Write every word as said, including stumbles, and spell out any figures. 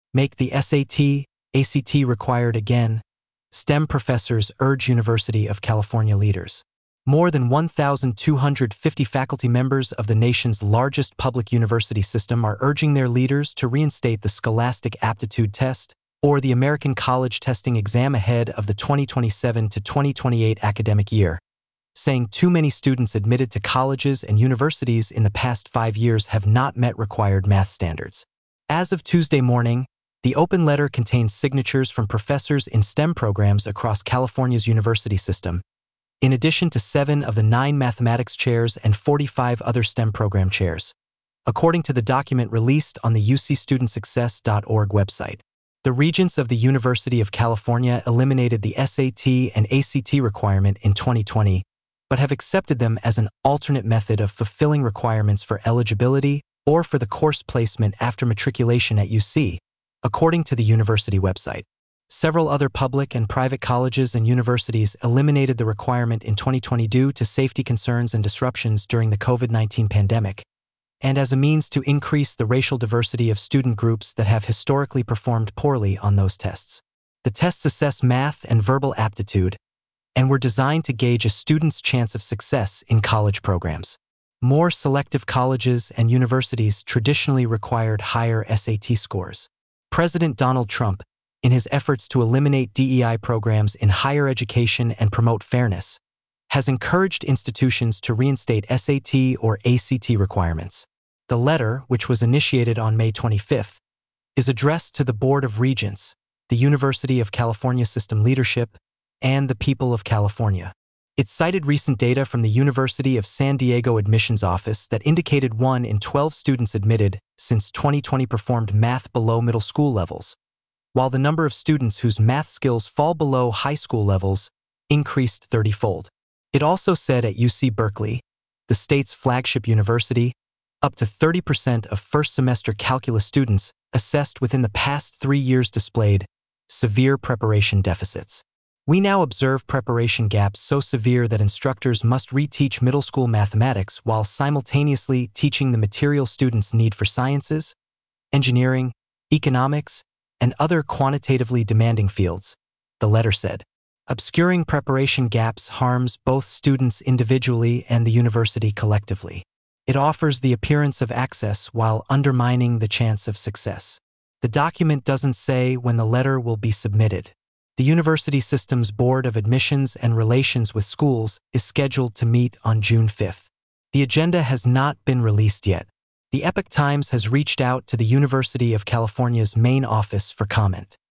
Make the S A T, A C T required again. STEM professors urge University of California leaders. More than one thousand two hundred fifty faculty members of the nation's largest public university system are urging their leaders to reinstate the Scholastic Aptitude Test, or the American College Testing Exam, ahead of the twenty twenty-seven to twenty twenty-eight academic year, saying too many students admitted to colleges and universities in the past five years have not met required math standards. As of Tuesday morning, the open letter contains signatures from professors in STEM programs across California's university system, in addition to seven of the nine mathematics chairs and forty-five other STEM program chairs, according to the document released on the U C student success dot org website. The regents of the University of California eliminated the S A T and A C T requirement in twenty twenty, but have accepted them as an alternate method of fulfilling requirements for eligibility or for the course placement after matriculation at U C, according to the university website. Several other public and private colleges and universities eliminated the requirement in twenty twenty due to safety concerns and disruptions during the COVID nineteen pandemic, and as a means to increase the racial diversity of student groups that have historically performed poorly on those tests. The tests assess math and verbal aptitude, and were designed to gauge a student's chance of success in college programs. More selective colleges and universities traditionally required higher S A T scores. President Donald Trump, in his efforts to eliminate D E I programs in higher education and promote fairness, has encouraged institutions to reinstate S A T or A C T requirements. The letter, which was initiated on May twenty-fifth, is addressed to the Board of Regents, the University of California system leadership, and the people of California. It cited recent data from the University of San Diego admissions office that indicated one in twelve students admitted since twenty twenty performed math below middle school levels, while the number of students whose math skills fall below high school levels increased thirty-fold. It also said at U C Berkeley, the state's flagship university, up to thirty percent of first-semester calculus students assessed within the past three years displayed severe preparation deficits. We now observe preparation gaps so severe that instructors must reteach middle school mathematics while simultaneously teaching the material students need for sciences, engineering, economics, and other quantitatively demanding fields, the letter said. Obscuring preparation gaps harms both students individually and the university collectively. It offers the appearance of access while undermining the chance of success. The document doesn't say when the letter will be submitted. The university system's Board of Admissions and Relations with Schools is scheduled to meet on June fifth. The agenda has not been released yet. The Epoch Times has reached out to the University of California's main office for comment.